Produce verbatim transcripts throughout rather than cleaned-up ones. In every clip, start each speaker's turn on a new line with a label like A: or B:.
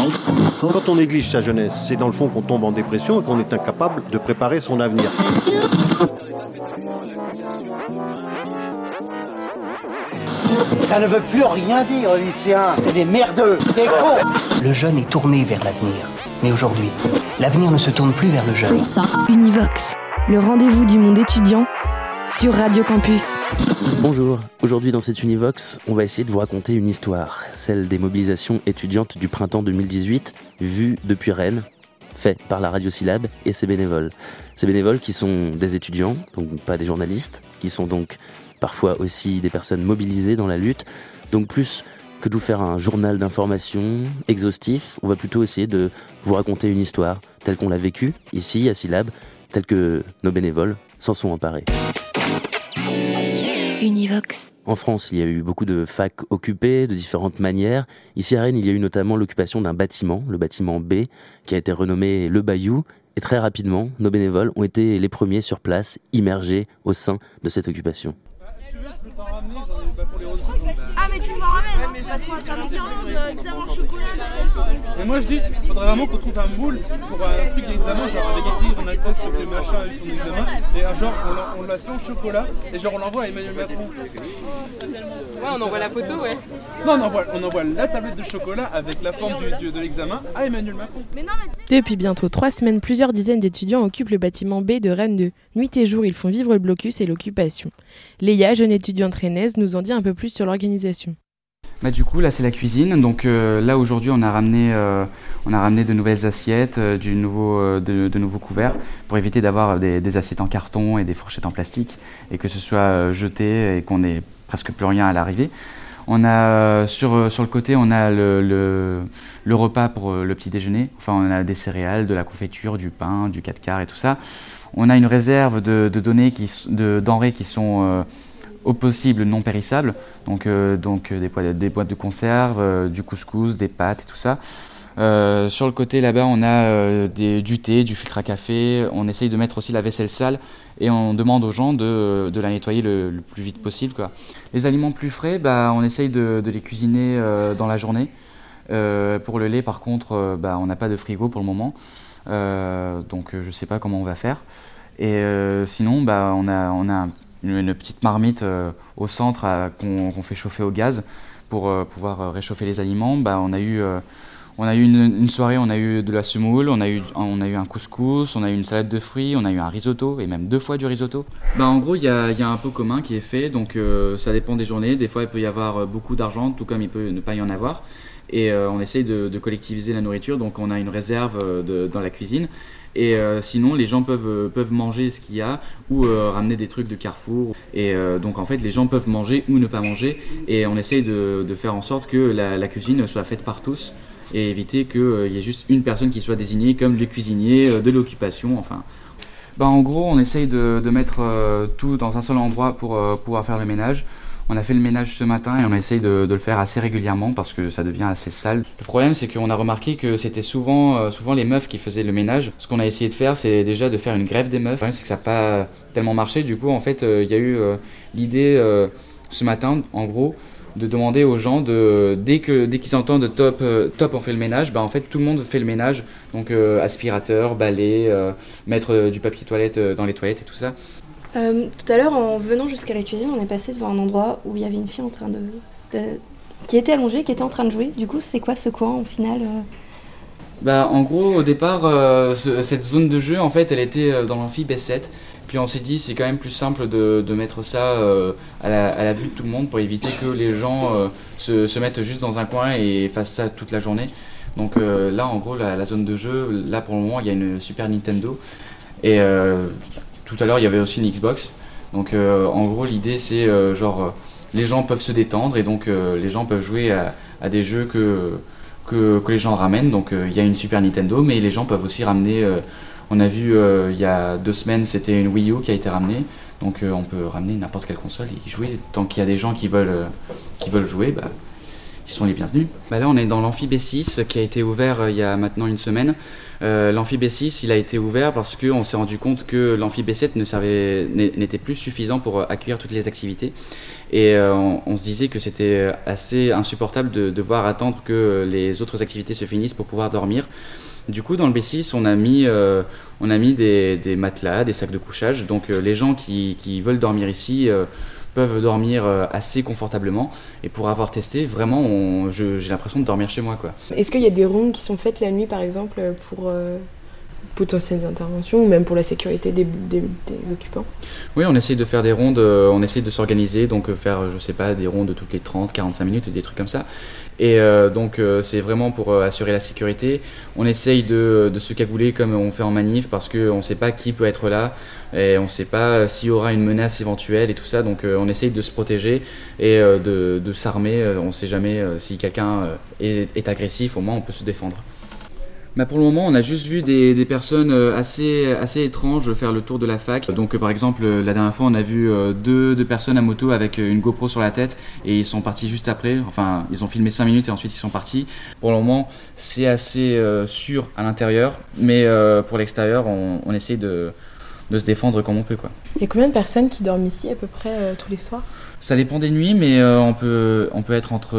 A: Quand on néglige sa jeunesse, c'est dans le fond qu'on tombe en dépression et qu'on est incapable de préparer son avenir.
B: Ça ne veut plus rien dire, lycéens. C'est des merdeux, des cons.
C: Le jeune est tourné vers l'avenir. Mais aujourd'hui, l'avenir ne se tourne plus vers le jeune.
D: Univox, le rendez-vous du monde étudiant sur Radio Campus.
E: Bonjour, aujourd'hui dans cette Univox, on va essayer de vous raconter une histoire, celle des mobilisations étudiantes du printemps deux mille dix-huit, vues depuis Rennes, fait par la Radio Syllabe et ses bénévoles. Ces bénévoles qui sont des étudiants, donc pas des journalistes, qui sont donc parfois aussi des personnes mobilisées dans la lutte, donc plus que de vous faire un journal d'information exhaustif, on va plutôt essayer de vous raconter une histoire telle qu'on l'a vécue ici à Syllabe, telle que nos bénévoles s'en sont emparés.
D: Univox.
E: En France, il y a eu beaucoup de facs occupées de différentes manières. Ici à Rennes, il y a eu notamment l'occupation d'un bâtiment, le bâtiment B, qui a été renommé Le Bayou. Et très rapidement, nos bénévoles ont été les premiers sur place, immergés au sein de cette occupation.
F: Ah mais tu m'en ramènes, parce qu'on va faire des guirlandes, examen en chocolat.
G: Mais moi je dis, il faudrait vraiment qu'on trouve un moule pour un truc d'examen, genre avec écrit on a le test parce que machin avec son examen, et un genre on l'a fait en chocolat, et genre on l'envoie à Emmanuel Macron.
H: Ouais, on envoie la photo, ouais.
G: Non, on envoie, on envoie la tablette de chocolat avec la forme du, du, de l'examen à Emmanuel Macron.
F: Mais non, mais
I: Depuis bientôt trois semaines, plusieurs dizaines d'étudiants occupent le bâtiment B de Rennes deux. Nuit et jour, ils font vivre le blocus et l'occupation. Léa, jeune étudiante rennaise, nous en dit un peu plus sur l'organisation.
J: Bah du coup là c'est la cuisine, donc euh, là aujourd'hui on a ramené euh, on a ramené de nouvelles assiettes, euh, du nouveau, euh, de, de nouveaux couverts pour éviter d'avoir des, des assiettes en carton et des fourchettes en plastique et que ce soit euh, jeté et qu'on ait presque plus rien à l'arrivée. On a euh, sur, euh, sur le côté on a le, le, le repas pour euh, le petit déjeuner, enfin on a des céréales, de la confiture, du pain, du quatre quarts et tout ça. On a une réserve de, de données qui, de denrées qui sont euh, au possible non périssables, donc, euh, donc des, boîtes, des boîtes de conserve, euh, du couscous, des pâtes et tout ça. Euh, sur le côté là-bas, on a euh, des, du thé, du filtre à café, on essaye de mettre aussi la vaisselle sale et on demande aux gens de, de la nettoyer le, le plus vite possible, quoi. Les aliments plus frais, bah, on essaye de, de les cuisiner euh, dans la journée. Euh, pour le lait, par contre, euh, bah, on n'a pas de frigo pour le moment, euh, donc je ne sais pas comment on va faire. Et euh, sinon, bah, on a, on a Une, une petite marmite euh, au centre euh, qu'on, qu'on fait chauffer au gaz pour euh, pouvoir euh, réchauffer les aliments. Bah, on a eu, euh, on a eu une, une soirée, on a eu de la semoule, on a eu, on a eu un couscous, on a eu une salade de fruits, on a eu un risotto et même deux fois du risotto. Bah, en gros, il y a, y a un pot commun qui est fait, donc euh, ça dépend des journées. Des fois, il peut y avoir beaucoup d'argent, tout comme il peut ne pas y en avoir. Et euh, on essaye de, de collectiviser la nourriture, donc on a une réserve de, dans la cuisine. Et euh, sinon, les gens peuvent, euh, peuvent manger ce qu'il y a ou euh, ramener des trucs de Carrefour. Et euh, donc, en fait, les gens peuvent manger ou ne pas manger. Et on essaye de, de faire en sorte que la, la cuisine soit faite par tous et éviter qu'il euh, y ait juste une personne qui soit désignée comme le cuisinier euh, de l'occupation. Enfin, bah, en gros, on essaye de, de mettre euh, tout dans un seul endroit pour euh, pouvoir faire le ménage. On a fait le ménage ce matin et on essaye de, de le faire assez régulièrement parce que ça devient assez sale. Le problème, c'est qu'on a remarqué que c'était souvent, euh, souvent les meufs qui faisaient le ménage. Ce qu'on a essayé de faire, c'est déjà de faire une grève des meufs. Le problème, c'est que ça n'a pas tellement marché. Du coup, en fait, il euh, y a eu euh, l'idée euh, ce matin, en gros, de demander aux gens, de, dès, que, dès qu'ils entendent top, euh, top on fait le ménage, bah, en fait tout le monde fait le ménage. Donc euh, aspirateur, balai, euh, mettre euh, du papier toilette euh, dans les toilettes et tout ça.
K: Euh, tout à l'heure, en venant jusqu'à la cuisine, on est passé devant un endroit où il y avait une fille en train de, de... qui était allongée, qui était en train de jouer. Du coup, c'est quoi ce coin au final euh...
J: Bah, en gros, au départ, euh, ce, cette zone de jeu, en fait, elle était dans l'amphi B sept. Puis on s'est dit, c'est quand même plus simple de, de mettre ça euh, à, la, à la vue de tout le monde pour éviter que les gens euh, se, se mettent juste dans un coin et fassent ça toute la journée. Donc euh, là, en gros, la, la zone de jeu, là pour le moment, il y a une Super Nintendo. Et euh, tout à l'heure, il y avait aussi une Xbox. Donc euh, en gros, l'idée, c'est euh, genre, euh, les gens peuvent se détendre et donc euh, les gens peuvent jouer à, à des jeux que, que, que les gens ramènent. Donc euh, il y a une Super Nintendo, mais les gens peuvent aussi ramener... Euh, on a vu euh, il y a deux semaines, c'était une Wii U qui a été ramenée. Donc euh, on peut ramener n'importe quelle console et y jouer. Tant qu'il y a des gens qui veulent, euh, qui veulent jouer, bah, ils sont les bienvenus. Bah là, on est dans l'amphi B six qui a été ouvert euh, il y a maintenant une semaine. Euh, l'amphi B six, il a été ouvert parce qu'on s'est rendu compte que l'amphi B sept ne servait, n'était plus suffisant pour accueillir toutes les activités. Et euh, on, on se disait que c'était assez insupportable de devoir attendre que les autres activités se finissent pour pouvoir dormir. Du coup, dans le B six, on a mis, euh, on a mis des, des matelas, des sacs de couchage. Donc euh, les gens qui, qui veulent dormir ici euh, peuvent dormir euh, assez confortablement. Et pour avoir testé, vraiment, on, je, j'ai l'impression de dormir chez moi, quoi.
I: Est-ce qu'il y a des rondes qui sont faites la nuit, par exemple, pour euh, potentielles interventions ou même pour la sécurité des, des, des occupants ?
J: Oui, on essaye de faire des rondes, euh, on essaye de s'organiser, donc euh, faire, je sais pas, des rondes toutes les trente à quarante-cinq minutes, des trucs comme ça. Et euh, donc euh, c'est vraiment pour euh, assurer la sécurité. On essaye de, de se cagouler comme on fait en manif parce qu'on ne sait pas qui peut être là et on ne sait pas s'il y aura une menace éventuelle et tout ça. Donc euh, on essaye de se protéger et euh, de, de s'armer. On ne sait jamais euh, si quelqu'un euh, est, est agressif, au moins on peut se défendre. Bah pour le moment, on a juste vu des, des personnes assez, assez étranges faire le tour de la fac. Donc par exemple, la dernière fois, on a vu deux, deux personnes à moto avec une GoPro sur la tête et ils sont partis juste après. Enfin, ils ont filmé cinq minutes et ensuite ils sont partis. Pour le moment, c'est assez euh, sûr à l'intérieur, mais euh, pour l'extérieur, on, on essaye de, de se défendre comme on peut, quoi.
I: Il y a combien de personnes qui dorment ici à peu près euh, tous les soirs ?
J: Ça dépend des nuits, mais euh, on, peut, on peut être entre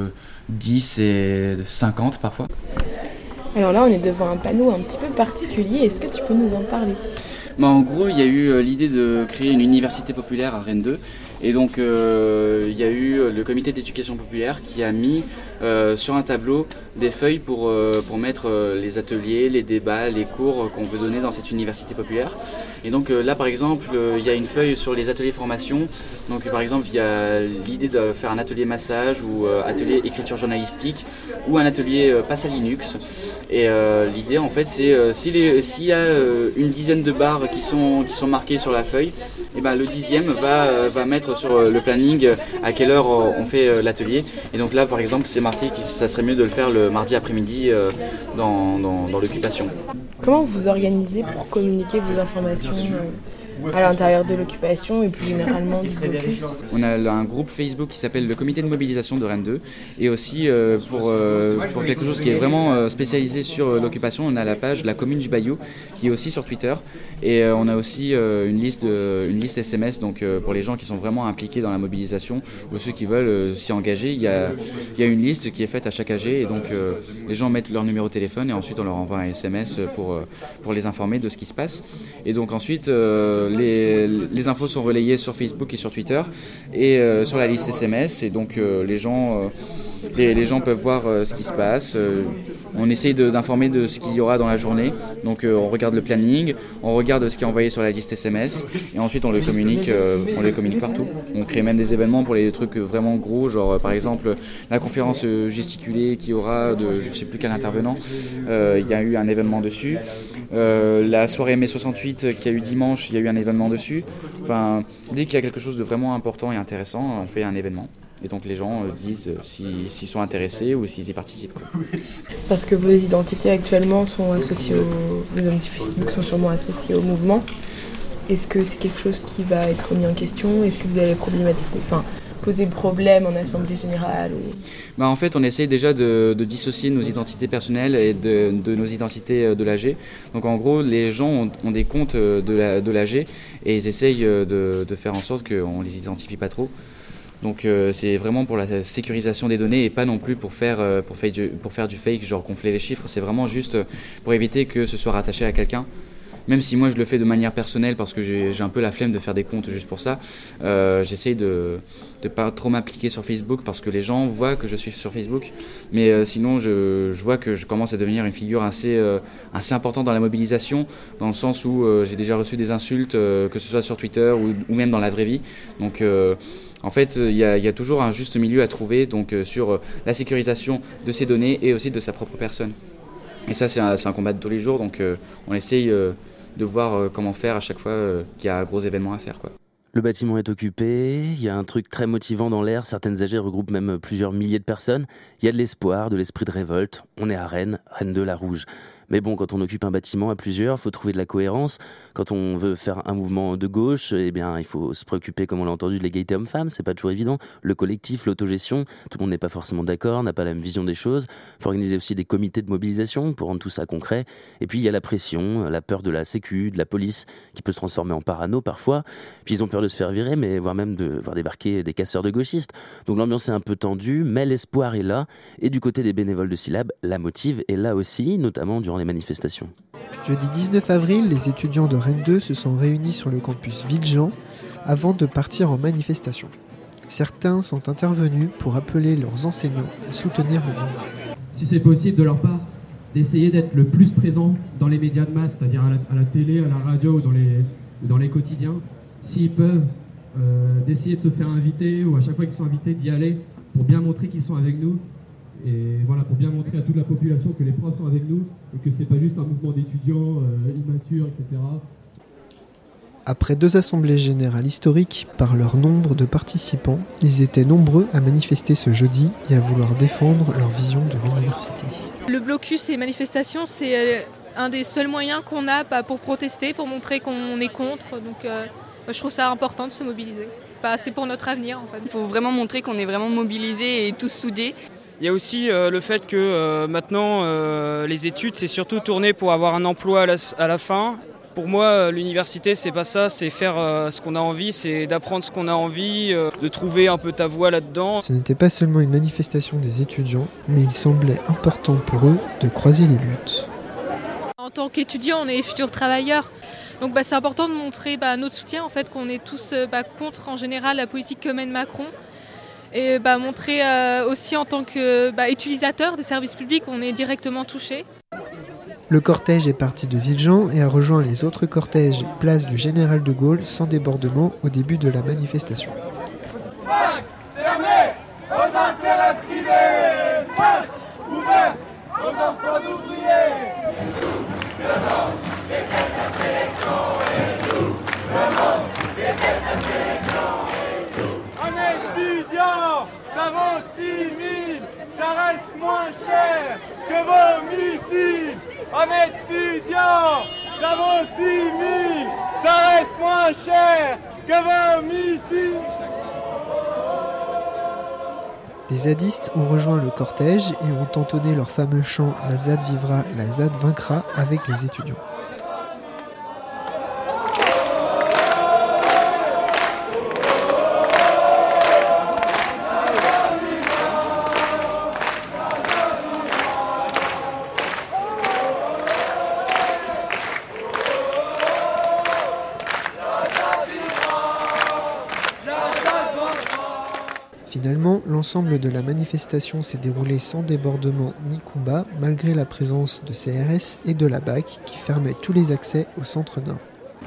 J: dix et cinquante parfois.
I: Alors là, on est devant un panneau un petit peu particulier. Est-ce que tu peux nous en parler ?
J: Bah, en gros, il y a eu euh, l'idée de créer une université populaire à Rennes deux. Et donc, euh, il y a eu le comité d'éducation populaire qui a mis euh, sur un tableau des feuilles pour, euh, pour mettre euh, les ateliers, les débats, les cours euh, qu'on veut donner dans cette université populaire. Et donc euh, là, par exemple, euh, il y a une feuille sur les ateliers formation. Donc, par exemple, il y a l'idée de faire un atelier massage ou euh, atelier écriture journalistique ou un atelier euh, passe à Linux. Et euh, l'idée, en fait, c'est euh, s'il y a euh, une dizaine de barres qui sont, qui sont marquées sur la feuille, et ben, le dixième va, euh, va mettre sur le planning à quelle heure on fait l'atelier. Et donc là, par exemple, c'est marqué que ça serait mieux de le faire le mardi après-midi dans, dans, dans l'occupation.
I: Comment vous organisez pour communiquer vos informations à l'intérieur de l'occupation et plus généralement du blocus ?
J: On a un groupe Facebook qui s'appelle le comité de mobilisation de Rennes deux et aussi euh, pour, euh, pour quelque chose qui est vraiment euh, spécialisé sur euh, l'occupation, on a la page La Commune du Bayou qui est aussi sur Twitter et euh, on a aussi euh, une, liste de, une liste S M S donc, euh, pour les gens qui sont vraiment impliqués dans la mobilisation ou ceux qui veulent euh, s'y engager. Il y, a, il y a une liste qui est faite à chaque A G et donc euh, les gens mettent leur numéro de téléphone et ensuite on leur envoie un S M S pour, euh, pour les informer de ce qui se passe. Et donc ensuite euh, Les, les infos sont relayées sur Facebook et sur Twitter et euh, sur la liste S M S et donc euh, les, gens, euh, les, les gens peuvent voir euh, ce qui se passe. Euh, on essaye de, d'informer de ce qu'il y aura dans la journée. Donc euh, on regarde le planning, on regarde ce qui est envoyé sur la liste S M S et ensuite on le communique, euh, on le communique partout. On crée même des événements pour les trucs vraiment gros, genre euh, par exemple la conférence gesticulée qui aura de je sais plus quel intervenant. Euh, il y a eu un événement dessus. Euh, la soirée mai soixante-huit qu'il y a eu dimanche, il y a eu un événement dessus. Enfin, dès qu'il y a quelque chose de vraiment important et intéressant, on fait un événement. Et donc les gens euh, disent euh, s'ils, s'ils sont intéressés ou s'ils y participent, quoi.
I: Parce que vos identités actuellement sont associées au... Vos identités Facebook sont sûrement associées au mouvement. Est-ce que c'est quelque chose qui va être mis en question ? Est-ce que vous allez problématiser... Enfin, poser le problème en assemblée générale ou...
J: Bah en fait, on essaye déjà de, de dissocier nos identités personnelles et de, de nos identités de l'A G. Donc en gros, les gens ont, ont des comptes de, la, de l'A G et ils essayent de, de faire en sorte qu'on ne les identifie pas trop. Donc euh, c'est vraiment pour la sécurisation des données et pas non plus pour faire, euh, pour faire, du, pour faire du fake, genre gonfler les chiffres. C'est vraiment juste pour éviter que ce soit rattaché à quelqu'un. Même si moi je le fais de manière personnelle parce que j'ai, j'ai un peu la flemme de faire des comptes juste pour ça, euh, j'essaye de ne pas trop m'impliquer sur Facebook parce que les gens voient que je suis sur Facebook. Mais euh, sinon, je, je vois que je commence à devenir une figure assez, euh, assez importante dans la mobilisation, dans le sens où euh, j'ai déjà reçu des insultes, euh, que ce soit sur Twitter ou, ou même dans la vraie vie. Donc euh, en fait, il y, y a toujours un juste milieu à trouver donc, euh, sur euh, la sécurisation de ses données et aussi de sa propre personne. Et ça, c'est un, c'est un combat de tous les jours, donc euh, on essaye... Euh, de voir euh, comment faire à chaque fois euh, qu'il y a un gros événement à faire, quoi.
E: Le bâtiment est occupé, il y a un truc très motivant dans l'air, certaines A G regroupent même plusieurs milliers de personnes, il y a de l'espoir, de l'esprit de révolte, on est à Rennes, Rennes deux, la Rouge. Mais bon, quand on occupe un bâtiment à plusieurs, faut trouver de la cohérence. Quand on veut faire un mouvement de gauche, eh bien, il faut se préoccuper, comme on l'a entendu, de l'égalité homme-femme, c'est pas toujours évident. Le collectif, l'autogestion, tout le monde n'est pas forcément d'accord, n'a pas la même vision des choses. Faut organiser aussi des comités de mobilisation pour rendre tout ça concret. Et puis, il y a la pression, la peur de la sécu, de la police, qui peut se transformer en parano parfois. Puis ils ont peur de se faire virer, mais voire même de voir débarquer des casseurs de gauchistes. Donc l'ambiance est un peu tendue, mais l'espoir est là. Et du côté des bénévoles de Silab, la motive est là aussi, notamment durant les manifestations.
L: Jeudi dix-neuf avril, les étudiants de Rennes deux se sont réunis sur le campus Villejean avant de partir en manifestation. Certains sont intervenus pour appeler leurs enseignants à soutenir le mouvement.
M: Si c'est possible de leur part, d'essayer d'être le plus présent dans les médias de masse, c'est-à-dire à la, à la télé, à la radio ou dans les, dans les quotidiens, s'ils peuvent, euh, d'essayer de se faire inviter ou à chaque fois qu'ils sont invités d'y aller pour bien montrer qu'ils sont avec nous et voilà, pour bien montrer à toute la population que les profs sont avec nous et que c'est pas juste un mouvement d'étudiants euh, immatures, et cetera.
L: Après deux assemblées générales historiques par leur nombre de participants, ils étaient nombreux à manifester ce jeudi et à vouloir défendre leur vision de l'université.
F: Le blocus et manifestations, c'est un des seuls moyens qu'on a pour protester, pour montrer qu'on est contre. Donc euh, je trouve ça important de se mobiliser. Bah, c'est pour notre avenir en fait.
H: Il faut vraiment montrer qu'on est vraiment mobilisés et tous soudés.
N: Il y a aussi euh, le fait que euh, maintenant euh, les études c'est surtout tourné pour avoir un emploi à la, à la fin. Pour moi, l'université, c'est pas ça, c'est faire euh, ce qu'on a envie, c'est d'apprendre ce qu'on a envie, euh, de trouver un peu ta voie là-dedans.
L: Ce n'était pas seulement une manifestation des étudiants, mais il semblait important pour eux de croiser les luttes.
F: En tant qu'étudiants, on est futurs travailleurs. Donc bah, c'est important de montrer bah, notre soutien, en fait, qu'on est tous bah, contre en général la politique que mène Macron. Et bah, montrer euh, aussi en tant qu'utilisateur bah, des services publics, on est directement touchés.
L: Le cortège est parti de Villejean et a rejoint les autres cortèges place du Général de Gaulle sans débordement au début de la manifestation.
O: Fac fermée aux intérêts privés, fac ouverte aux enfants d'ouvriers. Le monde déteste la sélection et nous, le monde déteste la sélection et nous. Un étudiant, ça vaut six mille, ça reste moins cher que vos missiles. Un étudiant, ça vaut six mille, ça reste moins cher que vos missiles.
L: Des zadistes ont rejoint le cortège et ont entonné leur fameux chant « La Z A D vivra, la Z A D vaincra » avec les étudiants. Finalement, l'ensemble de la manifestation s'est déroulé sans débordement ni combat, malgré la présence de C R S et de la B A C qui fermaient tous les accès au centre nord.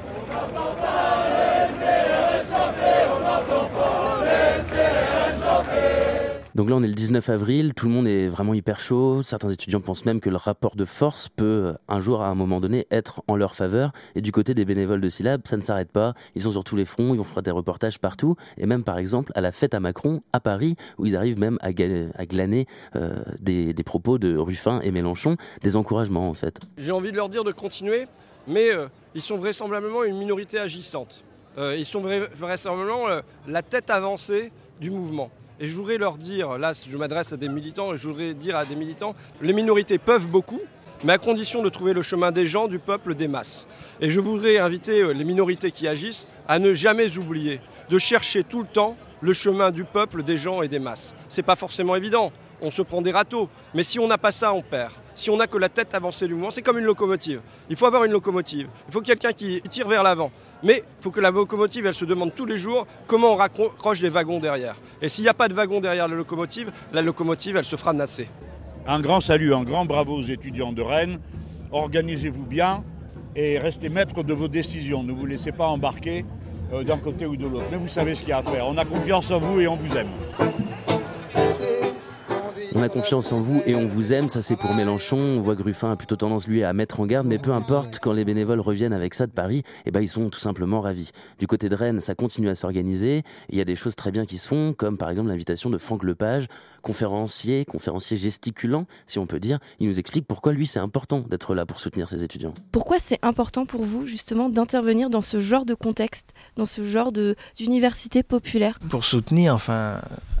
E: Donc là, on est le dix-neuf avril, tout le monde est vraiment hyper chaud. Certains étudiants pensent même que le rapport de force peut, un jour, à un moment donné, être en leur faveur. Et du côté des bénévoles de Silab, ça ne s'arrête pas. Ils sont sur tous les fronts, ils vont faire des reportages partout. Et même, par exemple, à la fête à Macron, à Paris, où ils arrivent même à, ga- à glaner euh, des, des propos de Ruffin et Mélenchon, des encouragements, en fait.
P: J'ai envie de leur dire de continuer, mais euh, ils sont vraisemblablement une minorité agissante. Euh, ils sont vra- vraisemblablement euh, la tête avancée du mouvement. Et je voudrais leur dire, là je m'adresse à des militants, et je voudrais dire à des militants, les minorités peuvent beaucoup, mais à condition de trouver le chemin des gens, du peuple, des masses. Et je voudrais inviter les minorités qui agissent à ne jamais oublier de chercher tout le temps le chemin du peuple, des gens et des masses. C'est pas forcément évident, on se prend des râteaux, mais si on n'a pas ça, on perd. Si on n'a que la tête avancée du mouvement, c'est comme une locomotive. Il faut avoir une locomotive, il faut quelqu'un qui tire vers l'avant. Mais il faut que la locomotive, elle se demande tous les jours comment on raccroche les wagons derrière. Et s'il n'y a pas de wagon derrière la locomotive, la locomotive, elle se fera nasser.
Q: Un grand salut, un grand bravo aux étudiants de Rennes. Organisez-vous bien et restez maîtres de vos décisions. Ne vous laissez pas embarquer euh, d'un côté ou de l'autre. Mais vous savez ce qu'il y a à faire. On a confiance en vous et on vous aime.
E: On a confiance en vous et on vous aime, ça c'est pour Mélenchon. On voit que Ruffin a plutôt tendance lui à mettre en garde, mais peu importe, quand les bénévoles reviennent avec ça de Paris, eh ben, ils sont tout simplement ravis. Du côté de Rennes, ça continue à s'organiser. Il y a des choses très bien qui se font, comme par exemple l'invitation de Franck Lepage, conférencier, conférencier gesticulant, si on peut dire. Il nous explique pourquoi lui c'est important d'être là pour soutenir ses étudiants.
K: Pourquoi c'est important pour vous justement d'intervenir dans ce genre de contexte, dans ce genre de, d'université populaire ?
R: Pour soutenir, enfin,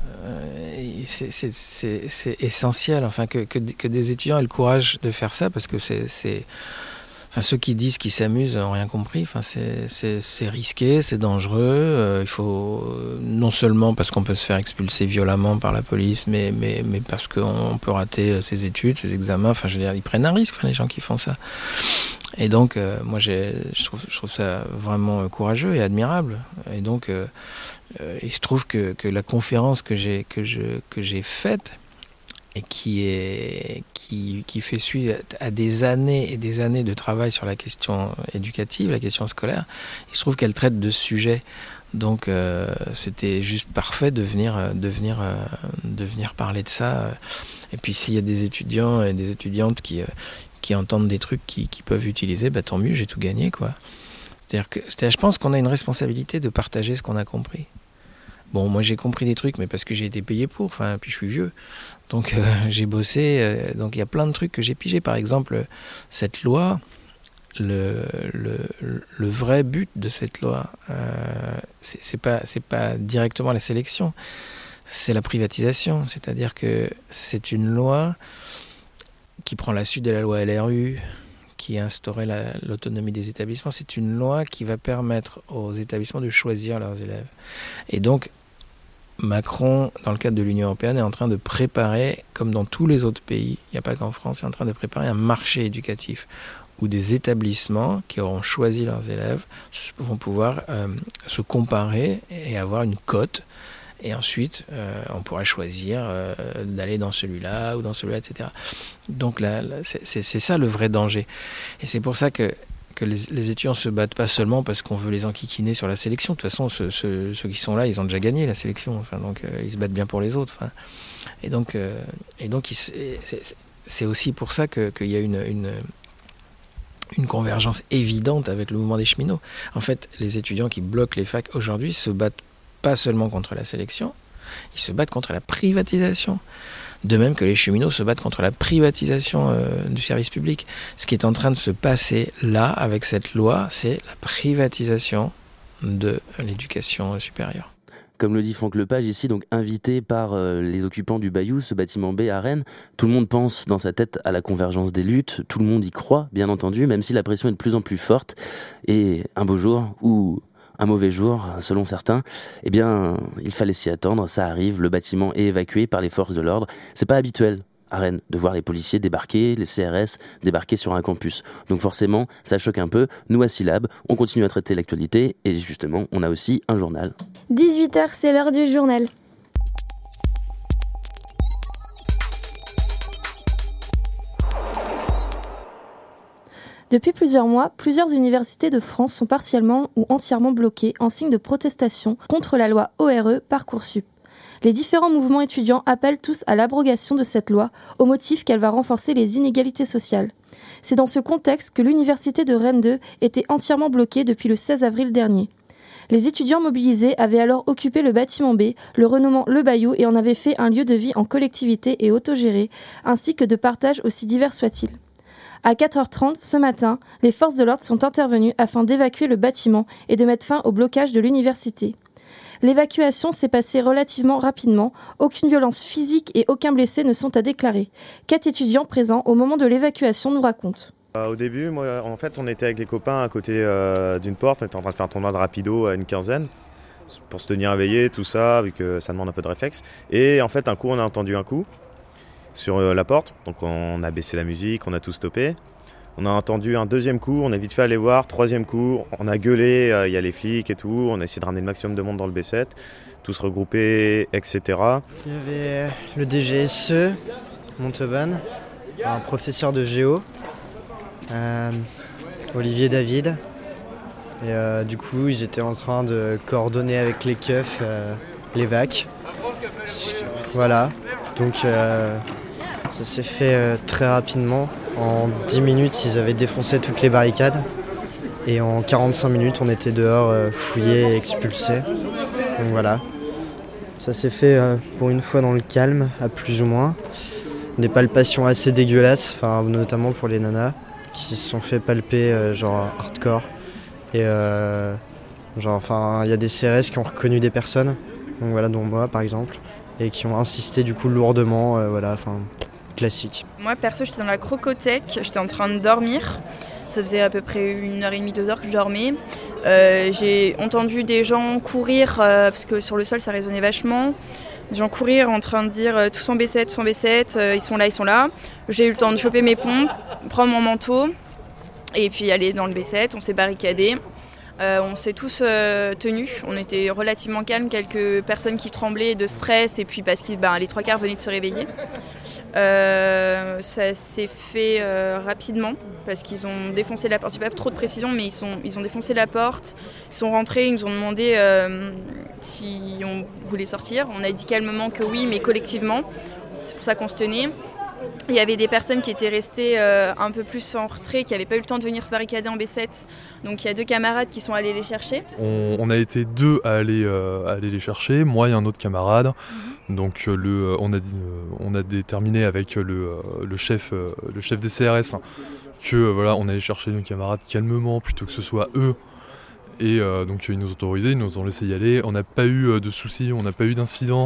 R: euh, c'est, c'est, c'est, c'est essentiel, enfin, que, que, que des étudiants aient le courage de faire ça, parce que c'est, c'est enfin, ceux qui disent qu'ils s'amusent n'ont rien compris. Enfin, c'est, c'est, c'est risqué, c'est dangereux. Euh, il faut non seulement parce qu'on peut se faire expulser violemment par la police, mais, mais, mais parce qu'on peut rater ses études, ses examens. Enfin, je veux dire, ils prennent un risque, enfin, les gens qui font ça. Et donc, euh, moi, j'ai, je, trouve, je trouve ça vraiment courageux et admirable. Et donc, euh, euh, il se trouve que, que la conférence que j'ai, que je, que j'ai faite, et qui, est, qui, qui fait suite à des années et des années de travail sur la question éducative, la question scolaire, il se trouve qu'elle traite de ce sujet. Donc euh, c'était juste parfait de venir, de, venir, euh, de venir parler de ça. Et puis s'il y a des étudiants et des étudiantes qui, euh, qui entendent des trucs qu'ils qui peuvent utiliser, bah, tant mieux, j'ai tout gagné, quoi. C'est-à-dire que c'est-à-dire, je pense qu'on a une responsabilité de partager ce qu'on a compris. Bon, moi j'ai compris des trucs, mais parce que j'ai été payé pour, enfin, puis je suis vieux. Donc euh, j'ai bossé, euh, donc il y a plein de trucs que j'ai pigés. Par exemple, cette loi, le, le, le vrai but de cette loi, euh, c'est, c'est pas, c'est pas directement la sélection, c'est la privatisation. C'est-à-dire que c'est une loi qui prend la suite de la loi L R U, qui a instauré la, l'autonomie des établissements. C'est une loi qui va permettre aux établissements de choisir leurs élèves. Et donc, Macron, dans le cadre de l'Union européenne, est en train de préparer, comme dans tous les autres pays, il n'y a pas qu'en France, il est en train de préparer un marché éducatif où des établissements qui auront choisi leurs élèves vont pouvoir euh, se comparer et avoir une cote. Et ensuite, euh, on pourra choisir euh, d'aller dans celui-là ou dans celui-là, et cetera. Donc là, là c'est, c'est, c'est ça le vrai danger. Et c'est pour ça que que les, les étudiants ne se battent pas seulement parce qu'on veut les enquiquiner sur la sélection. De toute façon, ce, ce, ceux qui sont là, ils ont déjà gagné la sélection. Enfin, donc, euh, ils se battent bien pour les autres. Enfin, et donc, euh, et donc ils, c'est, c'est aussi pour ça que, qu'il y a une, une, une convergence évidente avec le mouvement des cheminots. En fait, les étudiants qui bloquent les facs aujourd'hui se battent pas seulement contre la sélection, ils se battent contre la privatisation. De même que les cheminots se battent contre la privatisation euh, du service public. Ce qui est en train de se passer là, avec cette loi, c'est la privatisation de l'éducation supérieure.
E: Comme le dit Franck Lepage ici, donc invité par euh, les occupants du Bayou, ce bâtiment B à Rennes, tout le monde pense dans sa tête à la convergence des luttes, tout le monde y croit, bien entendu, même si la pression est de plus en plus forte. Et un beau jour, ou un mauvais jour, selon certains, eh bien, il fallait s'y attendre, ça arrive, le bâtiment est évacué par les forces de l'ordre. C'est pas habituel à Rennes de voir les policiers débarquer, les C R S débarquer sur un campus. Donc forcément, ça choque un peu. Nous, à Syllab, on continue à traiter l'actualité et justement, on a aussi un journal.
D: dix-huit heures, c'est l'heure du journal. Depuis plusieurs mois, plusieurs universités de France sont partiellement ou entièrement bloquées en signe de protestation contre la loi O R E Parcoursup. Les différents mouvements étudiants appellent tous à l'abrogation de cette loi au motif qu'elle va renforcer les inégalités sociales. C'est dans ce contexte que l'université de Rennes deux était entièrement bloquée depuis le seize avril dernier. Les étudiants mobilisés avaient alors occupé le bâtiment B, le renommant Le Bayou, et en avaient fait un lieu de vie en collectivité et autogéré, ainsi que de partage aussi divers soit-il. À quatre heures trente ce matin, les forces de l'ordre sont intervenues afin d'évacuer le bâtiment et de mettre fin au blocage de l'université. L'évacuation s'est passée relativement rapidement, aucune violence physique et aucun blessé ne sont à déclarer. Quatre étudiants présents au moment de l'évacuation nous racontent.
S: Euh, au début, moi, en fait, on était avec les copains à côté euh, d'une porte, on était en train de faire un tournoi de rapido à une quinzaine, pour se tenir éveillé, tout ça, vu que ça demande un peu de réflexe. Et en fait, un coup, on a entendu un coup sur euh, la porte, donc on a baissé la musique, on a tout stoppé. On a entendu un deuxième coup, on a vite fait aller voir, troisième coup, on a gueulé, il euh, y a les flics et tout, on a essayé de ramener le maximum de monde dans le B sept, tous regroupés, et cetera.
T: Il y avait le D G S E, Montauban, un professeur de géo, euh, Olivier David, et euh, du coup ils étaient en train de coordonner avec les keufs euh, les vacs. Voilà, Donc euh, ça s'est fait euh, très rapidement. En dix minutes, ils avaient défoncé toutes les barricades. Et en quarante-cinq minutes, on était dehors, euh, fouillés et expulsés. Donc voilà. Ça s'est fait euh, pour une fois dans le calme, à plus ou moins. Des palpations assez dégueulasses, enfin, notamment pour les nanas, qui se sont fait palper euh, genre hardcore. Et euh, genre, enfin, il y a des C R S qui ont reconnu des personnes, donc voilà, dont moi par exemple, et qui ont insisté du coup lourdement, euh, voilà, enfin, classique.
H: Moi perso, j'étais dans la crocothèque, j'étais en train de dormir. Ça faisait à peu près une heure et demie, deux heures que je dormais. Euh, j'ai entendu des gens courir, euh, parce que sur le sol ça résonnait vachement. Des gens courir en train de dire euh, tous en B sept, tous en B sept, euh, ils sont là, ils sont là. J'ai eu le temps de choper mes pompes, prendre mon manteau et puis aller dans le B sept. On s'est barricadés. Euh, on s'est tous euh, tenus. On était relativement calmes, quelques personnes qui tremblaient de stress et puis parce que ben, les trois quarts venaient de se réveiller. Euh, ça s'est fait euh, rapidement parce qu'ils ont défoncé la porte. J'ai pas trop de précision, mais ils, sont, ils ont défoncé la porte. Ils sont rentrés, ils nous ont demandé euh, si on voulait sortir. On a dit calmement que oui, mais collectivement. C'est pour ça qu'on se tenait. Il y avait des personnes qui étaient restées euh, un peu plus en retrait, qui n'avaient pas eu le temps de venir se barricader en B sept. Donc il y a deux camarades qui sont allés les chercher.
U: On, on a été deux à aller, euh, à aller les chercher, moi et un autre camarade. Mm-hmm. Donc euh, le, on, a, euh, on a déterminé avec le, euh, le, chef, euh, le chef des C R S que euh, voilà, on allait chercher nos camarades calmement plutôt que ce soit eux. Et euh, donc ils nous ont autorisé, ils nous ont laissé y aller. On n'a pas eu euh, de soucis, on n'a pas eu d'incident.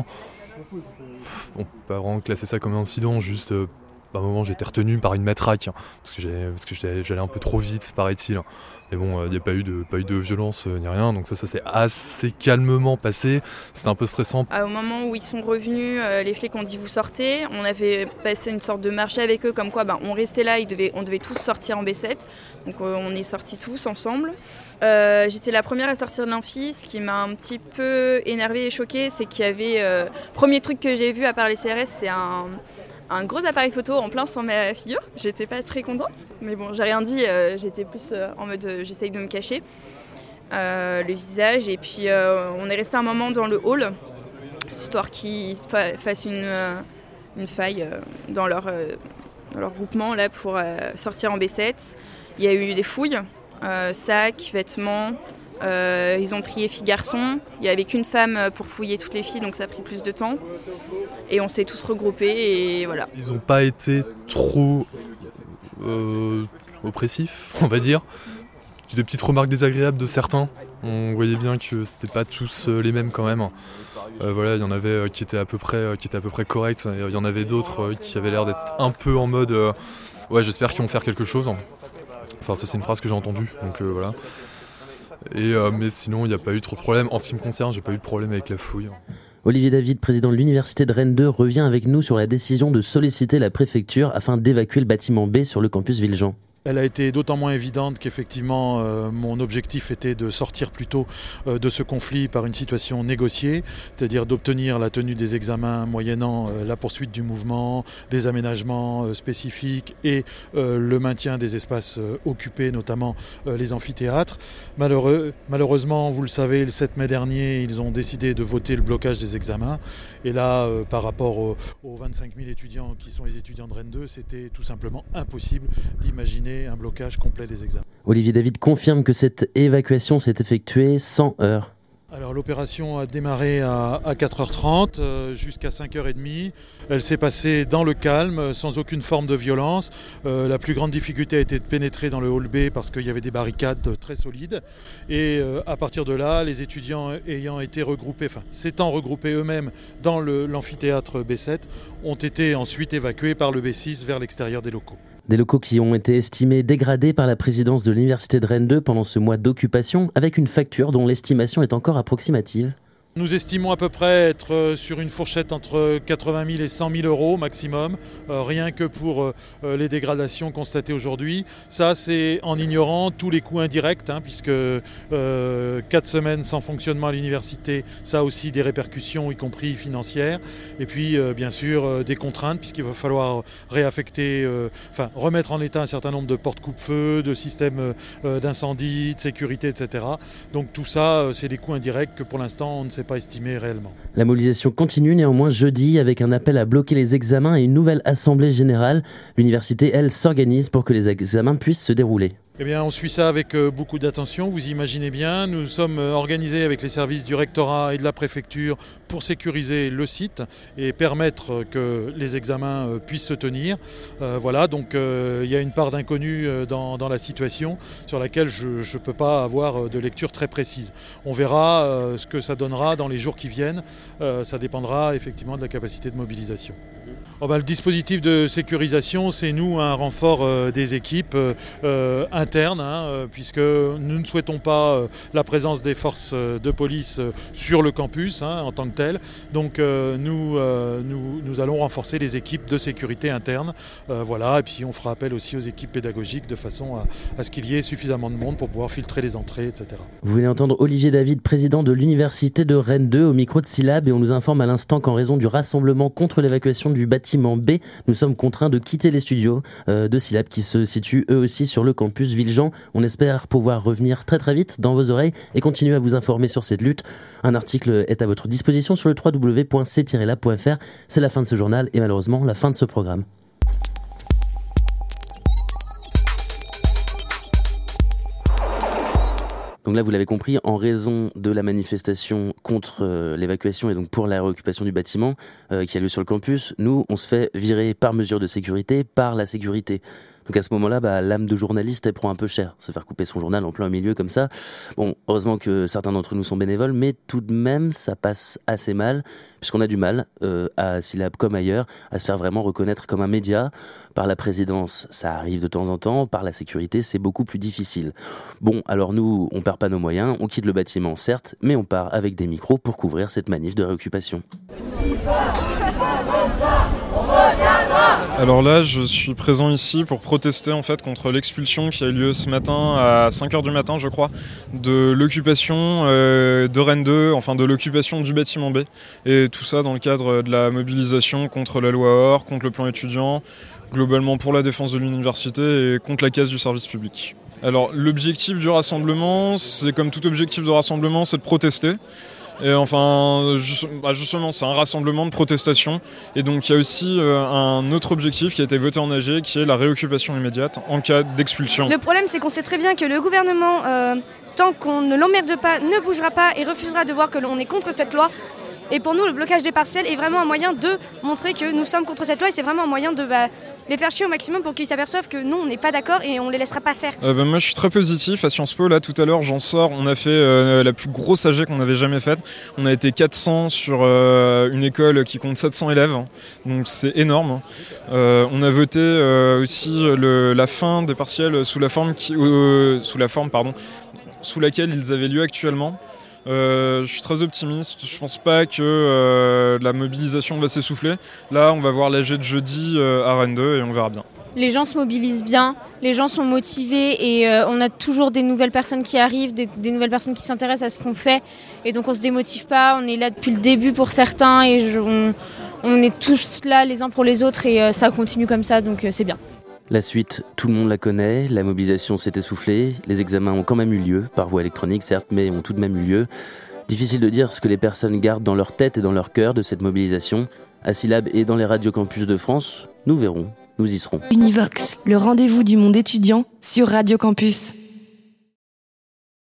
U: On peut pas vraiment classer ça comme un incident, juste euh, à un moment j'ai été retenu par une matraque, hein, parce que, j'allais, parce que j'allais, j'allais un peu trop vite, paraît-il. Mais bon, il euh, n'y a pas eu de, pas eu de violence euh, ni rien, donc ça, ça s'est assez calmement passé. C'était un peu stressant.
H: Au moment où ils sont revenus, euh, les flics ont dit vous sortez. On avait passé une sorte de marché avec eux, comme quoi ben, on restait là, ils devaient, on devait tous sortir en B sept. Donc euh, on est sortis tous ensemble. Euh, j'étais la première à sortir de l'amphi. Ce qui m'a un petit peu énervée et choquée, c'est qu'il y avait... Euh, premier truc que j'ai vu à part les C R S, c'est un... un gros appareil photo en plein sur ma figure. J'étais pas très contente, mais bon, j'ai rien dit, euh, j'étais plus euh, en mode euh, j'essaye de me cacher euh, le visage. Et puis euh, on est resté un moment dans le hall, histoire qu'ils fa- fassent une, euh, une faille euh, dans, leur, euh, dans leur groupement là, pour euh, sortir en B sept. Il y a eu des fouilles, euh, sacs, vêtements. Euh, ils ont trié filles-garçons. Il n'y avait qu'une femme pour fouiller toutes les filles, donc ça a pris plus de temps. Et on s'est tous regroupés et voilà.
U: Ils n'ont pas été trop euh, oppressifs, on va dire. Des petites remarques désagréables de certains. On voyait bien que c'était pas tous les mêmes quand même. Euh, voilà, il y en avait qui étaient à peu près, qui étaient à peu près corrects. Il y en avait d'autres qui avaient l'air d'être un peu en mode euh, ouais, j'espère qu'ils vont faire quelque chose. Enfin, ça c'est une phrase que j'ai entendue, donc euh, voilà. Et, euh, mais sinon, il n'y a pas eu trop de problèmes. En ce qui me concerne, j'ai pas eu de problème avec la fouille.
E: Olivier David, président de l'université de Rennes deux, revient avec nous sur la décision de solliciter la préfecture afin d'évacuer le bâtiment B sur le campus Villejean.
V: Elle a été d'autant moins évidente qu'effectivement euh, mon objectif était de sortir plutôt euh, de ce conflit par une situation négociée, c'est-à-dire d'obtenir la tenue des examens moyennant euh, la poursuite du mouvement, des aménagements euh, spécifiques et euh, le maintien des espaces euh, occupés, notamment euh, les amphithéâtres. Malheureux, malheureusement, vous le savez, le sept mai dernier, ils ont décidé de voter le blocage des examens. Et là, euh, par rapport aux, aux vingt-cinq mille étudiants qui sont les étudiants de Rennes deux, c'était tout simplement impossible d'imaginer un blocage complet des examens.
E: Olivier David confirme que cette évacuation s'est effectuée sans heurts.
V: Alors l'opération a démarré à, à quatre heures trente euh, jusqu'à cinq heures trente. Elle s'est passée dans le calme, sans aucune forme de violence. Euh, la plus grande difficulté a été de pénétrer dans le hall B parce qu'il y avait des barricades très solides. Et euh, à partir de là, les étudiants ayant été regroupés, enfin s'étant regroupés eux-mêmes dans le, l'amphithéâtre B sept, ont été ensuite évacués par le B six vers l'extérieur des locaux.
E: Des locaux qui ont été estimés dégradés par la présidence de l'université de Rennes deux pendant ce mois d'occupation, avec une facture dont l'estimation est encore approximative.
V: Nous estimons à peu près être sur une fourchette entre quatre-vingt mille et cent mille euros maximum, euh, rien que pour euh, les dégradations constatées aujourd'hui. Ça, c'est en ignorant tous les coûts indirects, hein, puisque euh, quatre semaines sans fonctionnement à l'université, ça a aussi des répercussions, y compris financières. Et puis, euh, bien sûr, euh, des contraintes, puisqu'il va falloir réaffecter, euh, enfin, remettre en état un certain nombre de portes coupe-feu, de systèmes euh, d'incendie, de sécurité, et cetera. Donc tout ça, euh, c'est des coûts indirects que pour l'instant, on ne sait pas estimé réellement.
E: La mobilisation continue néanmoins jeudi avec un appel à bloquer les examens et une nouvelle assemblée générale. L'université, elle, s'organise pour que les examens puissent se dérouler.
V: Eh bien, on suit ça avec beaucoup d'attention, vous imaginez bien. Nous sommes organisés avec les services du rectorat et de la préfecture pour sécuriser le site et permettre que les examens puissent se tenir. Euh, voilà, donc euh, il y a une part d'inconnu dans, dans la situation sur laquelle je ne peux pas avoir de lecture très précise. On verra euh, ce que ça donnera dans les jours qui viennent. Euh, ça dépendra effectivement de la capacité de mobilisation. Oh ben, le dispositif de sécurisation, c'est nous un renfort euh, des équipes euh, internes, hein, euh, puisque nous ne souhaitons pas euh, la présence des forces euh, de police euh, sur le campus hein, en tant que tel. Donc euh, nous, euh, nous, nous allons renforcer les équipes de sécurité interne. Euh, voilà, et puis on fera appel aussi aux équipes pédagogiques de façon à, à ce qu'il y ait suffisamment de monde pour pouvoir filtrer les entrées, et cetera.
E: Vous venez entendre Olivier David, président de l'université de Rennes deux, au micro de Syllab, et on nous informe à l'instant qu'en raison du rassemblement contre l'évacuation du bâtiment B, nous sommes contraints de quitter les studios euh, de Syllab qui se situent eux aussi sur le campus Villejean. On espère pouvoir revenir très très vite dans vos oreilles et continuer à vous informer sur cette lutte. Un article est à votre disposition sur le w w w point c tiret lab point f r. C'est la fin de ce journal et malheureusement la fin de ce programme. Donc là, vous l'avez compris, en raison de la manifestation contre euh, l'évacuation et donc pour la réoccupation du bâtiment euh, qui a lieu sur le campus, nous, on se fait virer par mesure de sécurité, par la sécurité. Donc à ce moment-là, bah, l'âme de journaliste, elle prend un peu cher. Se faire couper son journal en plein milieu comme ça. Bon, heureusement que certains d'entre nous sont bénévoles, mais tout de même, ça passe assez mal, puisqu'on a du mal, euh, à Syllab comme ailleurs, à se faire vraiment reconnaître comme un média. Par la présidence, ça arrive de temps en temps. Par la sécurité, c'est beaucoup plus difficile. Bon, alors nous, on perd pas nos moyens, on quitte le bâtiment, certes, mais on part avec des micros pour couvrir cette manif de réoccupation.
A: Alors là, je suis présent ici pour protester en fait contre l'expulsion qui a eu lieu ce matin à cinq heures du matin, je crois, de l'occupation euh, de Rennes deux, enfin de l'occupation du bâtiment B. Et tout ça dans le cadre de la mobilisation contre la loi O R, contre le plan étudiant, globalement pour la défense de l'université et contre la casse du service public. Alors l'objectif du rassemblement, c'est comme tout objectif de rassemblement, c'est de protester. Et enfin, justement, c'est un rassemblement de protestation. Et donc, il y a aussi un autre objectif qui a été voté en A G, qui est la réoccupation immédiate en cas d'expulsion.
B: Le problème, c'est qu'on sait très bien que le gouvernement, euh, tant qu'on ne l'emmerde pas, ne bougera pas et refusera de voir que l'on est contre cette loi. Et pour nous, le blocage des partiels est vraiment un moyen de montrer que nous sommes contre cette loi et c'est vraiment un moyen de bah, les faire chier au maximum pour qu'ils s'aperçoivent que non, on n'est pas d'accord et on les laissera pas faire.
A: Euh, bah, moi, je suis très positif à Sciences Po. Là, tout à l'heure, j'en sors. On a fait euh, la plus grosse A G qu'on avait jamais faite. On a été quatre cents sur euh, une école qui compte sept cents élèves. Donc, c'est énorme. Euh, on a voté euh, aussi le, la fin des partiels sous la forme, qui, euh, sous la forme, pardon, sous laquelle ils avaient lieu actuellement. Euh, je suis très optimiste, je pense pas que euh, la mobilisation va s'essouffler. Là, on va voir l'A G de jeudi euh, à Rennes deux et on verra bien.
W: Les gens se mobilisent bien, les gens sont motivés et euh, on a toujours des nouvelles personnes qui arrivent, des, des nouvelles personnes qui s'intéressent à ce qu'on fait. Et donc on se démotive pas, on est là depuis le début pour certains et je, on, on est tous là les uns pour les autres et euh, ça continue comme ça, donc euh, c'est bien.
E: La suite, tout le monde la connaît, la mobilisation s'est essoufflée, les examens ont quand même eu lieu, par voie électronique certes, mais ont tout de même eu lieu. Difficile de dire ce que les personnes gardent dans leur tête et dans leur cœur de cette mobilisation. À Syllab et dans les radios campus de France, nous verrons, nous y serons.
X: Univox, le rendez-vous du monde étudiant sur Radio Campus.